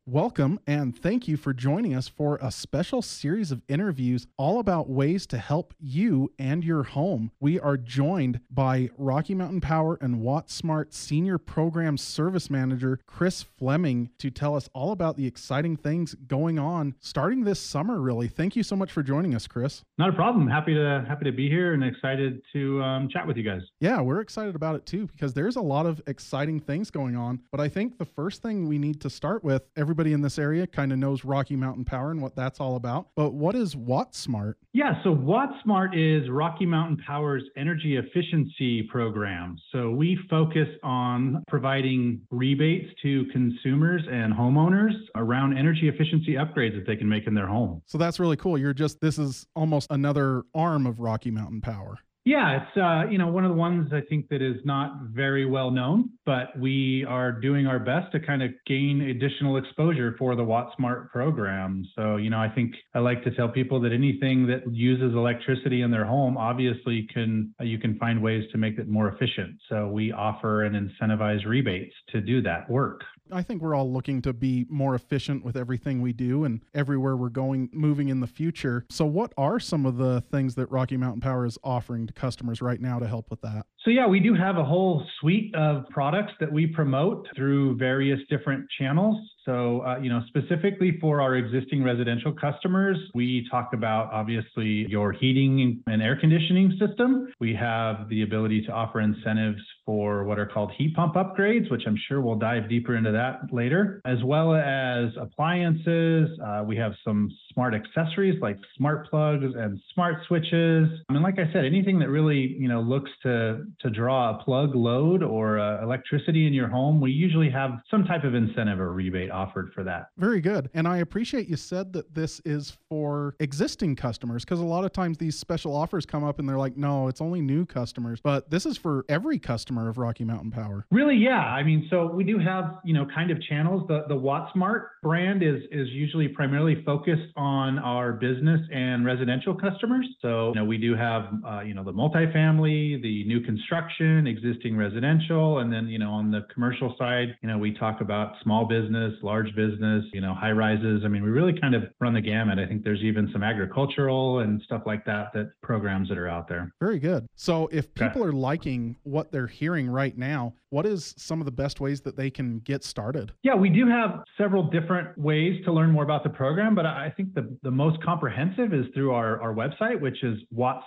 Welcome and thank you for joining us for a special series of interviews all about ways to help you and your home. We are joined by Rocky Mountain Power and WattSmart Senior Program Service Manager Chris Fleming to tell us all about the exciting things going on starting this summer, really. Thank you so much for joining us, Chris. Not a problem. Happy to be here and excited to chat with you guys. Yeah, we're excited about it too because there's a lot of exciting things going on. But I think the first thing we need to start with, everybody in this area kind of knows Rocky Mountain Power and what that's all about. But what is WattSmart? Yeah, so WattSmart is Rocky Mountain Power's energy efficiency program. So we focus on providing rebates to consumers and homeowners around energy efficiency upgrades that they can make in their home. So that's really cool. This is almost another arm of Rocky Mountain Power. Yeah, it's one of the ones I think that is not very well known, but we are doing our best to kind of gain additional exposure for the WattSmart program. So, I think I like to tell people that anything that uses electricity in their home, obviously you can find ways to make it more efficient. So we offer and incentivize rebates to do that work. I think we're all looking to be more efficient with everything we do and everywhere we're moving in the future. So what are some of the things that Rocky Mountain Power is offering to customers right now to help with that? So yeah, we do have a whole suite of products that we promote through various different channels. So, specifically for our existing residential customers, we talk about obviously your heating and air conditioning system. We have the ability to offer incentives for what are called heat pump upgrades, which I'm sure we'll dive deeper into that later, as well as appliances. We have some smart accessories like smart plugs and smart switches. And like I said, anything that really, looks to draw a plug load or electricity in your home, we usually have some type of incentive or rebate offered for that. Very good. And I appreciate you said that this is for existing customers, because a lot of times these special offers come up and they're like, no, it's only new customers, but this is for every customer of Rocky Mountain Power. Really, yeah. So we do have, kind of channels. The WattSmart brand is usually primarily focused on our business and residential customers. So, we do have, the multifamily, the new construction, existing residential, and then, on the commercial side, we talk about small business, large business, high rises. We really kind of run the gamut. I think there's even some agricultural and stuff like that programs that are out there. Very good. So if people are liking what they're hearing right now, what is some of the best ways that they can get started? Yeah, we do have several different ways to learn more about the program, but I think the most comprehensive is through our website, which is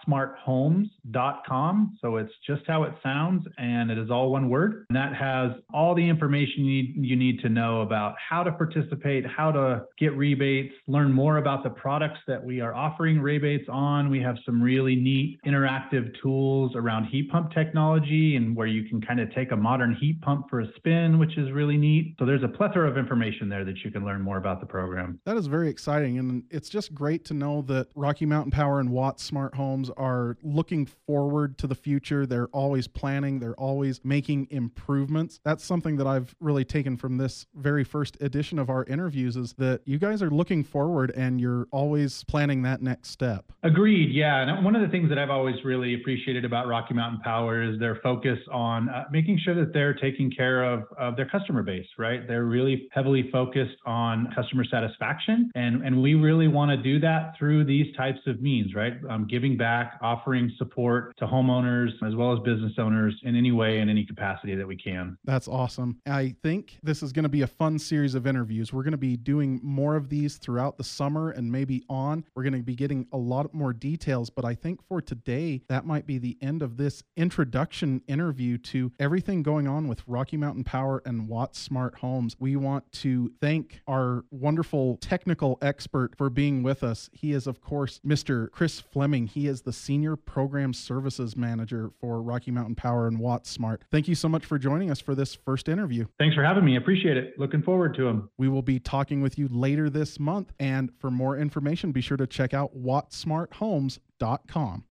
wattsmarthomes.com. So it's just how it sounds, and it is all one word. And that has all the information you need to know about how to participate, how to get rebates, learn more about the products that we are offering rebates on. We have some really neat interactive tools around heat pump technology and where you can kind of take a modern heat pump for a spin, which is really neat. So there's a plethora of information there that you can learn more about the program. That is very exciting. And it's just great to know that Rocky Mountain Power and WattSmart Homes are looking forward to the future. They're always planning. They're always making improvements. That's something that I've really taken from this very first edition of our interviews, is that you guys are looking forward and you're always planning that next step. Agreed. Yeah. And one of the things that I've always really appreciated about Rocky Mountain Power is their focus on making sure that they're taking care of their customer base, right? They're really heavily focused on customer satisfaction. And we really want to do that through these types of means, right? Giving back, offering support to homeowners as well as business owners in any way, in any capacity that we can. That's awesome. I think this is going to be a fun series of interviews. We're going to be doing more of these throughout the summer and maybe on. We're going to be getting a lot more details, but I think for today, that might be the end of this introduction interview to everything going on with Rocky Mountain Power and WattSmart Homes. We want to thank our wonderful technical expert for being with us. He is, of course, Mr. Chris Fleming. He is the Senior Program Services Manager for Rocky Mountain Power and WattSmart. Thank you so much for joining us for this first interview. Thanks for having me. Appreciate it. Looking forward to them. We will be talking with you later this month. And for more information, be sure to check out wattsmarthomes.com.